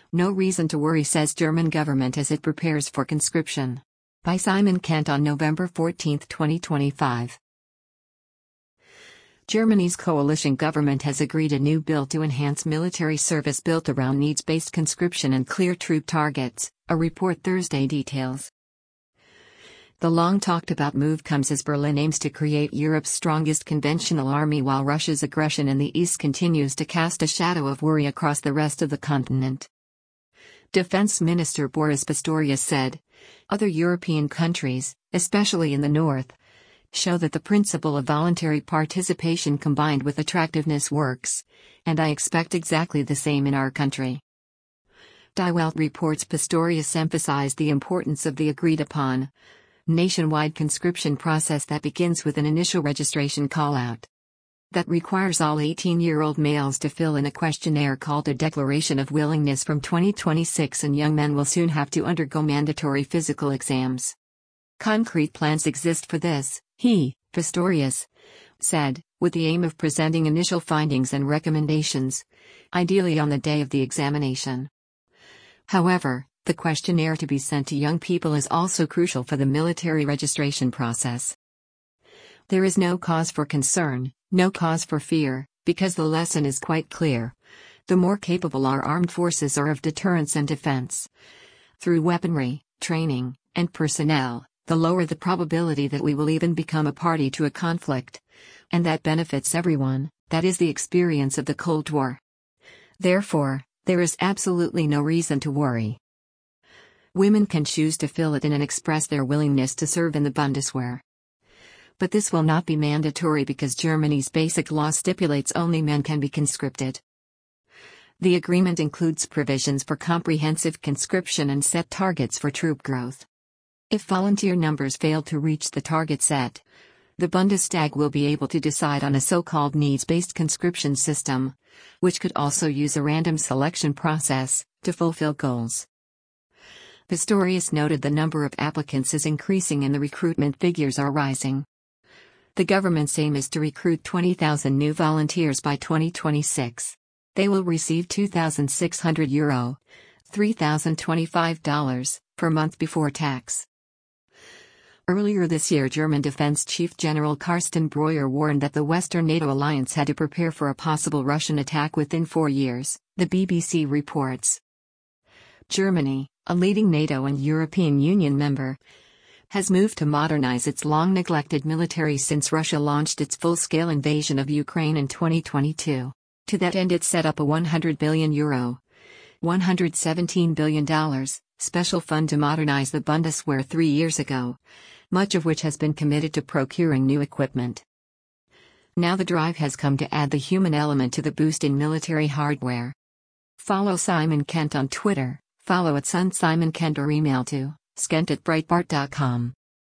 No reason to worry, says German government as it prepares for conscription. By Simon Kent on November 14, 2025. Germany's coalition government has agreed a new bill to enhance military service built around needs-based conscription and clear troop targets, a report Thursday details. The long-talked-about move comes as Berlin aims to create Europe's strongest conventional army while Russia's aggression in the east continues to cast a shadow of worry across the rest of the continent. Defense Minister Boris Pistorius said, "Other European countries, especially in the north, show that the principle of voluntary participation combined with attractiveness works, and I expect exactly the same in our country." Die Welt reports Pistorius emphasized the importance of the agreed-upon nationwide conscription process that begins with an initial registration call-out that requires all 18-year-old males to fill in a questionnaire called a Declaration of Willingness from 2026, and young men will soon have to undergo mandatory physical exams. Concrete plans exist for this, Pistorius said, with the aim of presenting initial findings and recommendations, ideally on the day of the examination. However, the questionnaire to be sent to young people is also crucial for the military registration process. There is no cause for concern, no cause for fear, because the lesson is quite clear. The more capable our armed forces are of deterrence and defense, through weaponry, training, and personnel, the lower the probability that we will even become a party to a conflict. And that benefits everyone. That is the experience of the Cold War. Therefore, there is absolutely no reason to worry. Women can choose to fill it in and express their willingness to serve in the Bundeswehr. But this will not be mandatory because Germany's basic law stipulates only men can be conscripted. The agreement includes provisions for comprehensive conscription and set targets for troop growth. If volunteer numbers fail to reach the target set, the Bundestag will be able to decide on a so-called needs-based conscription system, which could also use a random selection process to fulfill goals. Pistorius noted the number of applicants is increasing and the recruitment figures are rising. The government's aim is to recruit 20,000 new volunteers by 2026. They will receive €2,600, $3,025 per month before tax. Earlier this year, German Defense Chief General Carsten Breuer warned that the Western NATO alliance had to prepare for a possible Russian attack within 4 years, the BBC reports. Germany, a leading NATO and European Union member, has moved to modernize its long-neglected military since Russia launched its full-scale invasion of Ukraine in 2022. To that end, it set up a €100 billion, $117 billion, special fund to modernize the Bundeswehr 3 years ago, much of which has been committed to procuring new equipment. Now the drive has come to add the human element to the boost in military hardware. Follow Simon Kent on Twitter, follow @SunSimonKent or email to skent@breitbart.com.